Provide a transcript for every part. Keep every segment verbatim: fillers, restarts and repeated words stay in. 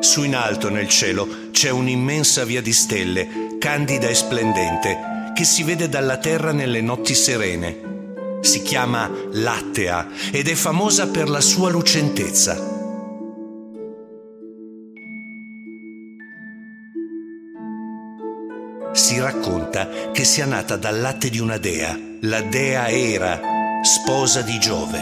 Su in alto nel cielo c'è un'immensa via di stelle, candida e splendente, che si vede dalla terra nelle notti serene. Si chiama Lattea ed è famosa per la sua lucentezza. Si racconta che sia nata dal latte di una dea, la dea Era, sposa di Giove.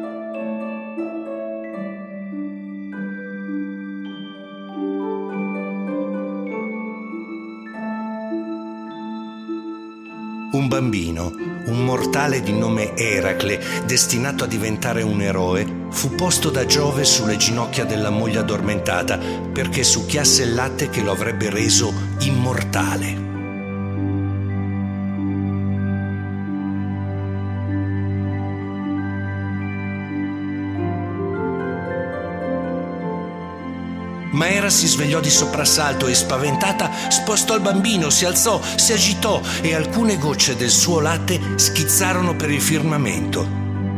Un bambino, un mortale di nome Eracle, destinato a diventare un eroe, fu posto da Giove sulle ginocchia della moglie addormentata perché succhiasse il latte che lo avrebbe reso immortale. Ma Era si svegliò di soprassalto e, spaventata, spostò il bambino, si alzò, si agitò e alcune gocce del suo latte schizzarono per il firmamento.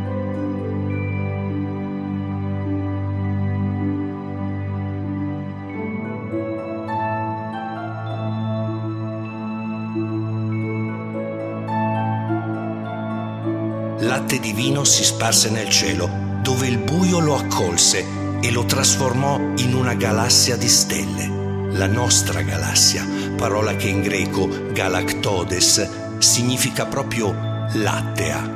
Latte divino si sparse nel cielo, dove il buio lo accolse e lo trasformò in una galassia di stelle, la nostra galassia, parola che in greco, galactodes, significa proprio lattea.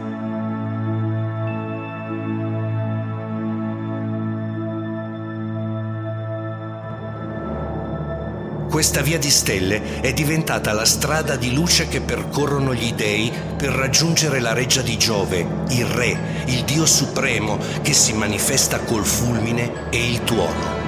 Questa via di stelle è diventata la strada di luce che percorrono gli dei per raggiungere la reggia di Giove, il re, il dio supremo che si manifesta col fulmine e il tuono.